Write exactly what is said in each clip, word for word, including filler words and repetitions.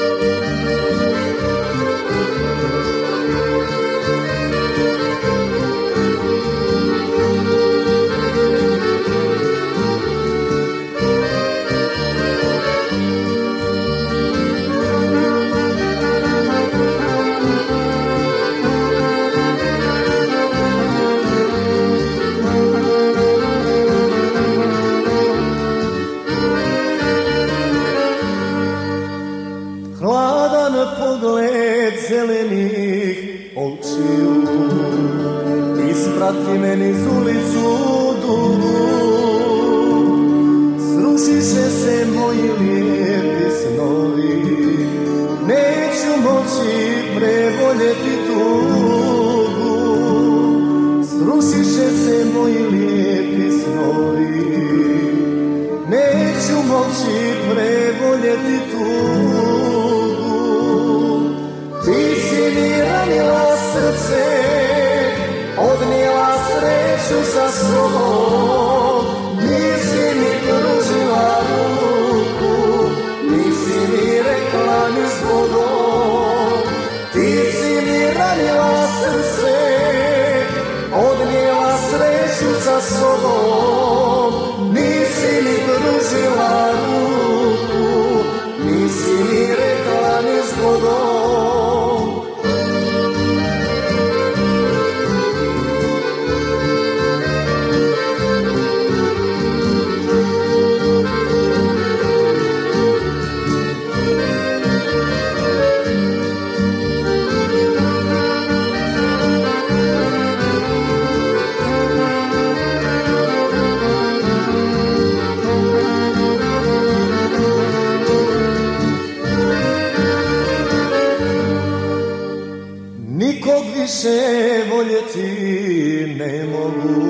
Pogled zelenih očiju isprati me niz ulicu dugu, srušiše se moji lijepi snovi, neću moći preboljeti tugu. Srušiše se moji lijepi snovi, neću moći preboljeti tugu. Ti si mi ranila srce, odnijela sreću sa sobom, nisi mi pružila ruku, nisi mi rekla ni zbogom. Ti si mi ranila srce, odnijela sreću sa sobom, nisi mi pružila ruku, nisi mi rekla ni zbogom. Nikog više voljeti ne mogu,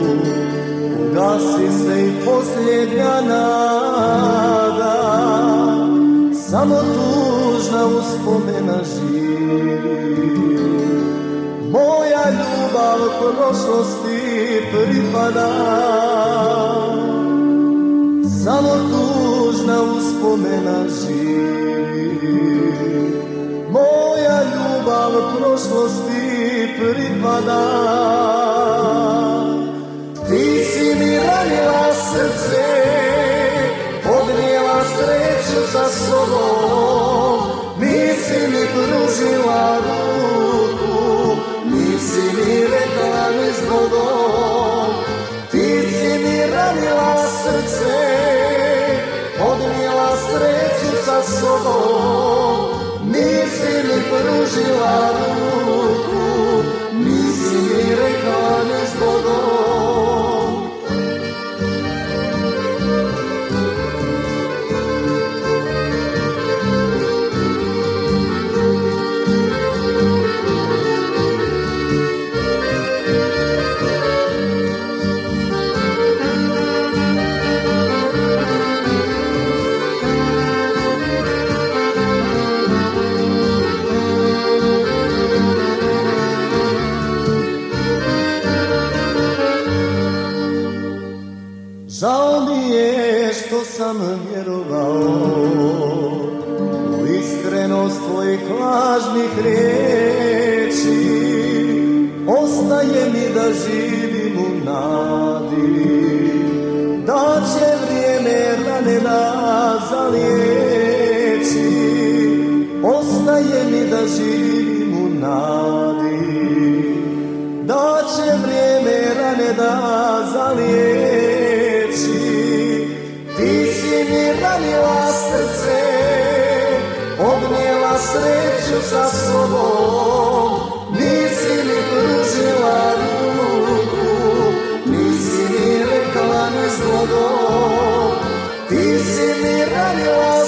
ugasi se i posljednja nada, samo tužna uspomena živi. Moja ljubav prošlosti pripada, samo tužna uspomena živi. Moja ljubav prošlosti pripada. Ti si mi ranila srce, odnijela sreću sa sobom, nisi mi pružila ruku, nisi mi rekla ni zbogom. Ti si mi ranila srce, odnijela sreću sa sobom, nisi mi pružila ruku, nisi mi rekla ni zbogom. Žao mi je što sam vjerovao u iskrenost tvojih lažnih riječi. Ostaje mi da živim u nadi, da će vrijeme rane da zaliječi. Ostaje mi da živim u nadi, da će vrijeme rane da zaliječi. Ti si mi ranila srce, odnijela sreću sa sobom, nisi mi pružila ruku, nisi mi rekla ni zbogom. Ti si mi ranila